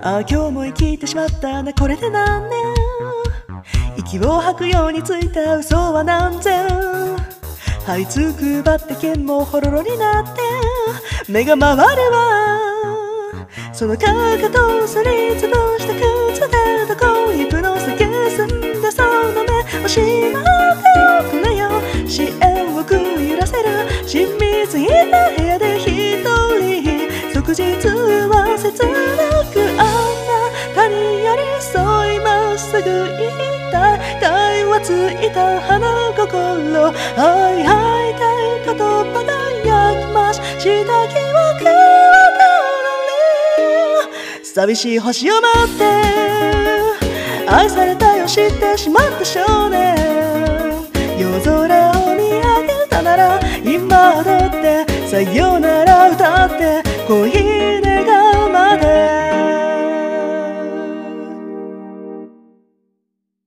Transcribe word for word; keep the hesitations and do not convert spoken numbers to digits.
ああ今日も生きてしまったなこれで何年息を吐くようについた嘘は何千這いつくばって剣もほろろになって目が回るわそのかかとをすりつぶした靴でどこ行くの酒澄んでその目をしまっておくなよ視線をくゆらせる親密いた部屋で一人即日は切なくあんな他に寄り添いまっすぐいた体はついた花心愛会いたい言葉がやきましした記憶は寂しい星を待って愛されたよ知ってしまった少年夜空を見上げたなら今踊ってさよなら歌って